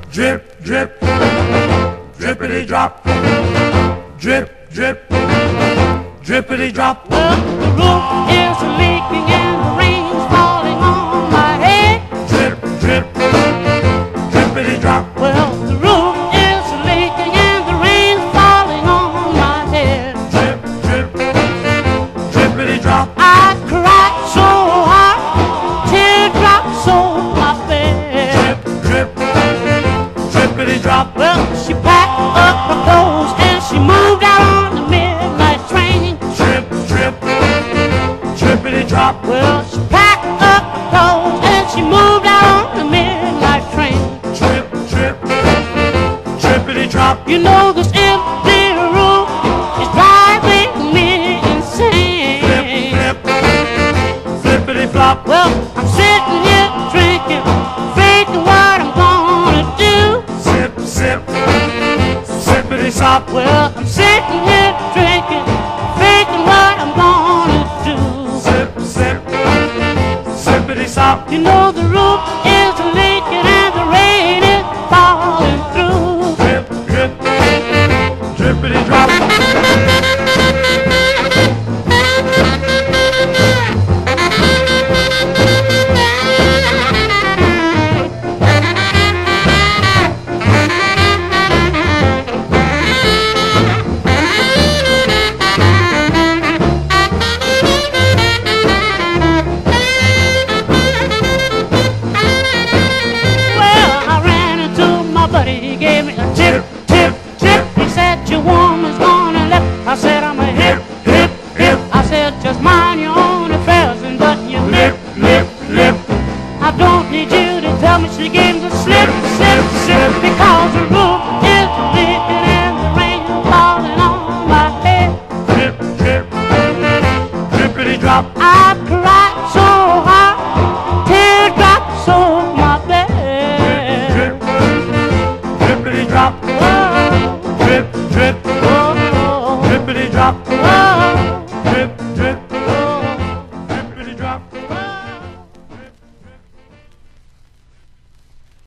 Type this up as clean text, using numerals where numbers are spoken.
Drip, drip, drippity drop. Drip, drip, drippity drop. Well, the roof is leaking and the rain's falling on my head. Drip, drip, drippity drop. Well, the roof is leaking and the rain's falling on my head. Drip, drip, drippity drop. I cried so hard, teardrops on my face. Drip, drip, drippity drop. Well, she packed up her clothes and she moved out on the midnight train. Drip, drip, drippity drop. Well, she packed up her clothes and she moved out on the midnight train. Drip, drip, drippity drop. You know this empty room is driving me insane. Flip, flip, flippity flop. Well, I'm sitting here drinking, thinking what I'm gonna do. Sip, sip, sippity sop. Well, I'm sitting here drinking, thinking what I'm gonna do. Sip, sip, sippity sop. You know the roof is leaking and the rain is falling through. Drip, drip, drippity drop. He gave me a tip, tip, tip. He said your woman's gonna left. I said I'm a hip, hip, hip. I said just mind your own affairs and button your lip, lip, lip. I don't need you to tell me she gave me the slip, slip, slip because the rule